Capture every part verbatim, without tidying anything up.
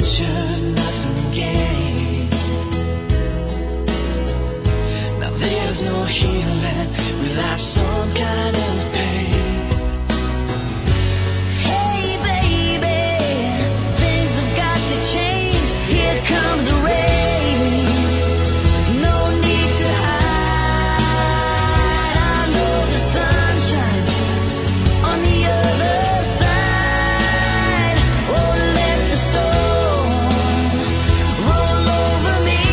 venture, nothing gained. Now there's no healing without some kind of pain. Hey baby, things have got to change. Here comes the rain. No need to hide. I know the sunshine on the other side. Oh, let the storm roll over me.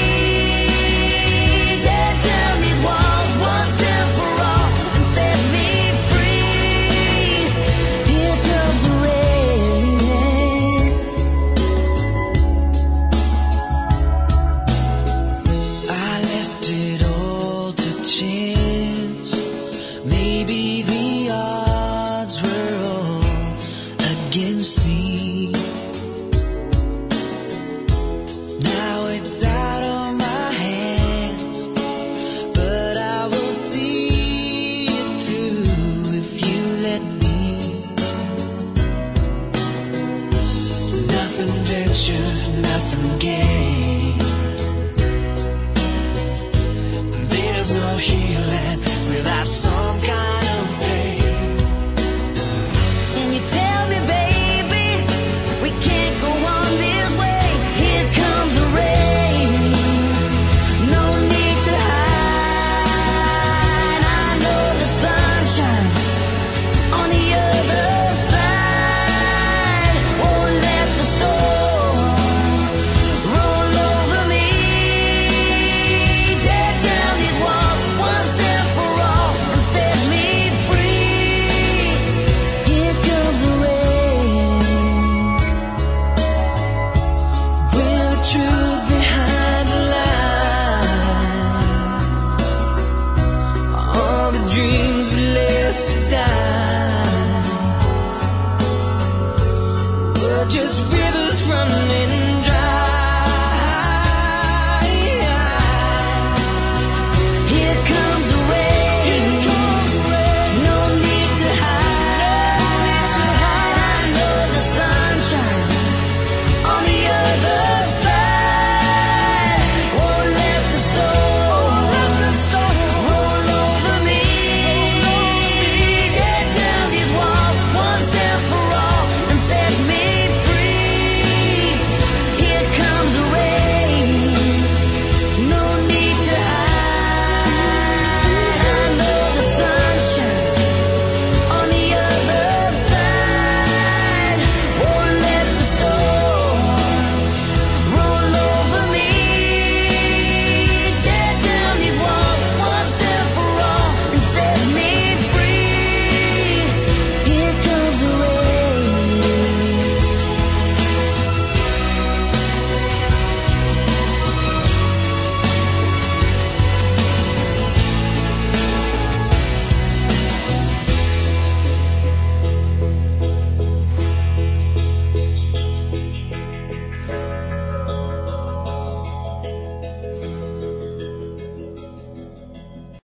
Tear down these walls once and for all and set me free. Here comes the rain. I left it all to chance. Maybe the odds were all against me. Now it's out of my hands, but I will see it through if you let me. Nothing ventured, nothing gained. There's no healing without some kind